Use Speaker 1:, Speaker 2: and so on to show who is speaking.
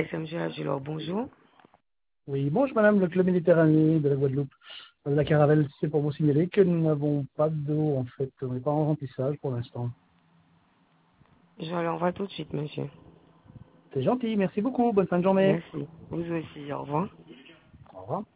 Speaker 1: SMG Agilor, bonjour.
Speaker 2: Oui, bonjour madame, le club méditerranéen de la Guadeloupe. La Caravelle, c'est pour vous signaler que nous n'avons pas d'eau en fait. On n'est pas en remplissage pour l'instant.
Speaker 1: Je l'envoie tout de suite, monsieur.
Speaker 2: C'est gentil, merci beaucoup, bonne fin de journée.
Speaker 1: Merci. Vous aussi, au revoir.
Speaker 2: Au revoir.